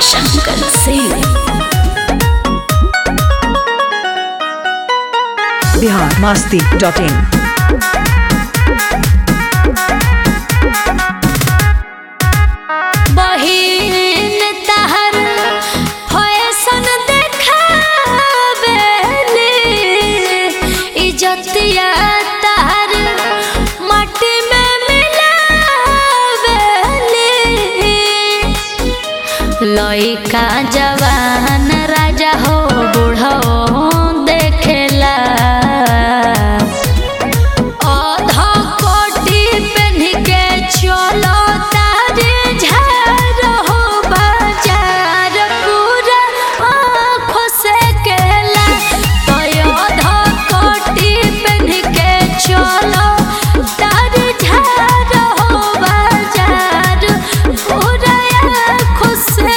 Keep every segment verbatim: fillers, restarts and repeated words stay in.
Shankar Singh. Bihar Masti dot in. लइका जवान राजा हो बूढ़ो देखेला आधा कोटी पहन के चलो तारे झार हो बाजार पूरा आँखों से केला तो आधा कोटी पहन के चलो तारे झार हो बाजार पूरा आँखों से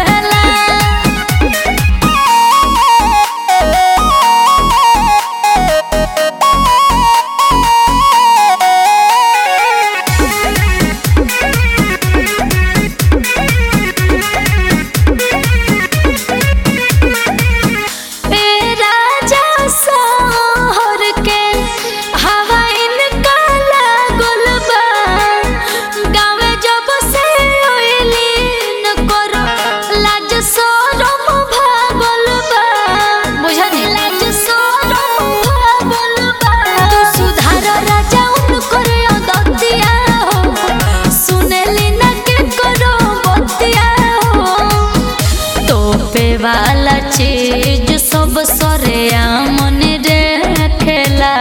वाला चीज सब सरे मन रखेला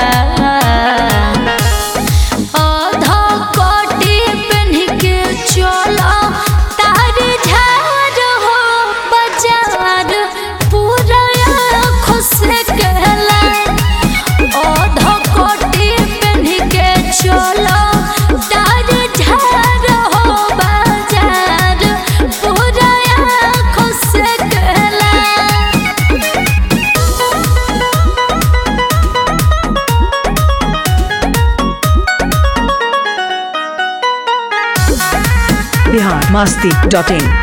आधा कोटी पहन के चलो तारे झार हो बाजार पूरा आँखों से कहला आधा कोटी पहन के चलो तारे झार हो बाजार पूरा आँखों से बिहार मस्ती डॉट इन।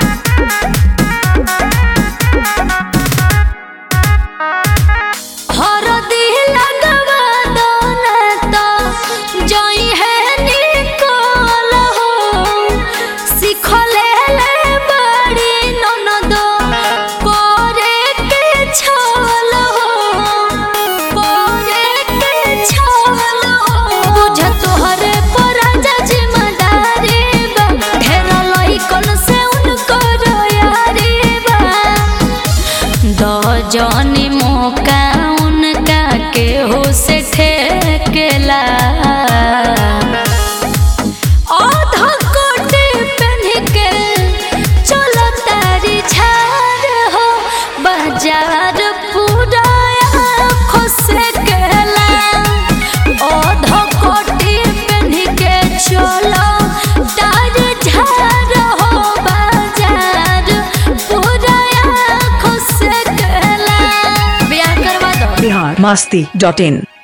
जौनी मौका उनका केहू से ठेकेला आधा कोटी पहन के चलो तारी झार हो बाजार पूरा आँखों से कहला आधा कोटी पहन के चलो तारी झार हो बाजार पूरा आँखों से बिहार मस्ती डॉट इन।